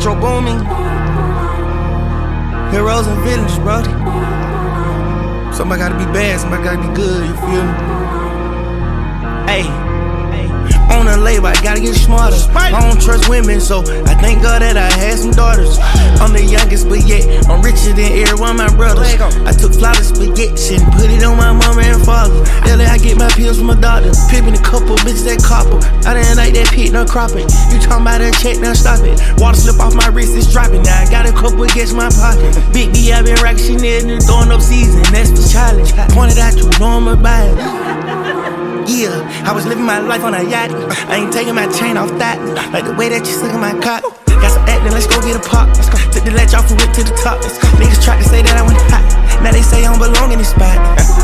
Metro booming. Heroes and villains, brother. Somebody gotta be bad, somebody gotta be good, you feel me? Hey. On a label, I gotta get smarter. I don't trust women, so I thank God that I had some daughters. I'm the youngest, but yet I'm richer than every one of my brothers. I took flawless spaghetti and put it on my mama and father. Daily I get my pills from my doctor. Pimping a couple bitches that copper. I didn't like that pit, no cropping. You talking about that check, now stop it. Water slip off my wrist, it's dropping. Now I got a couple against my pocket. Big B, I been rocking Chanel and throwing up season. That's the challenge. Pointed out, you know I'm about it. Yeah, I was living my life on a yacht. I ain't taking my chain off that. Like the way that you sucking my cock. Got some acting, let's go get a pop. Took the latch off and whip to the top. Niggas tried to say that I went hot. Now they say I don't belong in this spot.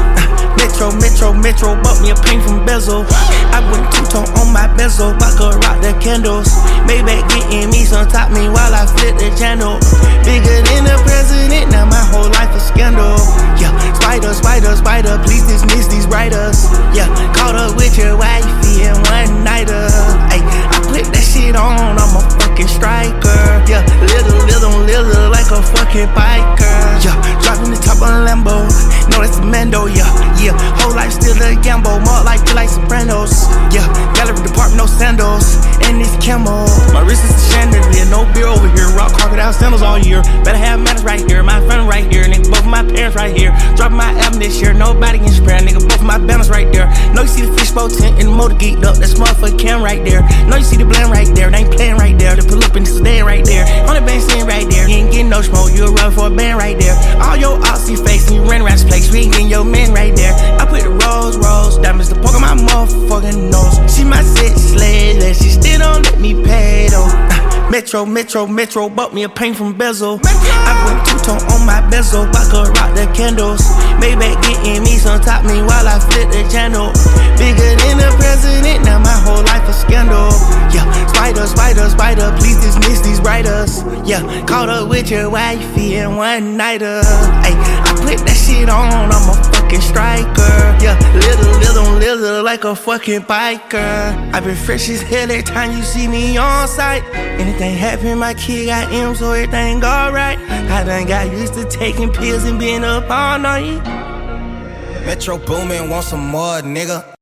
Metro, bought me a paint from bezel. I went two-tone on my bezel. I could rock the candles. Maybach getting me some top me while I flip the channel. Bigger than the president, now my whole life a scandal. Yeah, spider, please dismiss these writers. Yeah, caught up with your wifey and one nighter. Ay, I put that shit on, I'm a fucking striker. Yeah, little like a fucking biker. Yeah, dropping the top on a Lambo. No, that's a Mando, yeah. Whole life still a gamble, more like feel like Sopranos. Yeah, gallery department, no sandals, and this camo. My wrist is a chandelier, no beer over here. Rock crocodile sandals all year. Better have manners right here, my friend right here, nigga. Both of my parents right here. Dropping my album this year, nobody can spare, nigga. Both of my banners right there. Know you see the fishbowl tent and the motor geeked up. That's motherfucking cam right there. Know you see the blend right there, they ain't playing right there. They pull up and stand right there. On the band sitting right there. You ain't getting no smoke, you a run for a band right there. All your oxy face and you run around this place. We ain't getting your men right there. I put the rose diamonds to poke on my motherfucking nose. She my sex slave, and she still don't let me pay though. Metro, bought me a paint from bezel. I went two-tone on my bezel. I could rock the candles. Maybach getting me some top me while I flip the channel. Bigger than the president, now my whole life a scandal. Yeah, spider, please dismiss these writers. Yeah, caught up with your wifey and one nighter. Ay, I put that shit on, I'm a fucking striker. Yeah, little like a fucking biker. I been fresh as hell every time you see me on site. Anything happen, my kid got M, so everything alright. I done got used to taking pills and being up all night. Metro booming, want some more, nigga.